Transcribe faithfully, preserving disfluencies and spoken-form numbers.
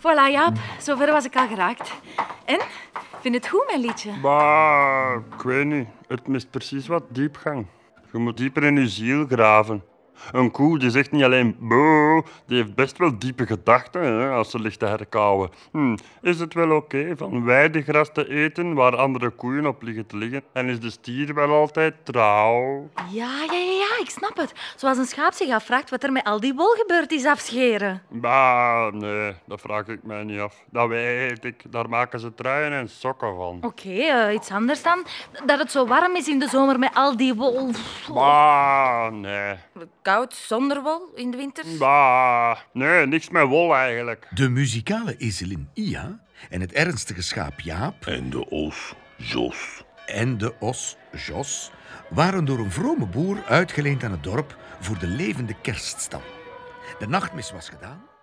Voilà, Jaap. Zover was ik al geraakt. En? Vind je het goed, mijn liedje? Bah, ik weet niet. Het mist precies wat diepgang. Je moet dieper in je ziel graven. Een koe die zegt niet alleen boe, die heeft best wel diepe gedachten hè, als ze ligt te herkauwen. Hm, is het wel oké van weidegras te eten waar andere koeien op liggen te liggen? En is de stier wel altijd trouw? Ja, ja, ja, ja, ik snap het. Zoals een schaap zich afvraagt wat er met al die wol gebeurd is afscheren. Bah, nee, dat vraag ik mij niet af. Dat weet ik. Daar maken ze truien en sokken van. Oké, okay, uh, iets anders dan. Dat het zo warm is in de zomer met al die wol. Bah, nee. Koud, zonder wol in de winter? Bah, nee, niks met wol eigenlijk. De muzikale ezelin Ia en het ernstige schaap Jaap En de os Jos. en de os Jos waren door een vrome boer uitgeleend aan het dorp voor de levende kerststal. De nachtmis was gedaan.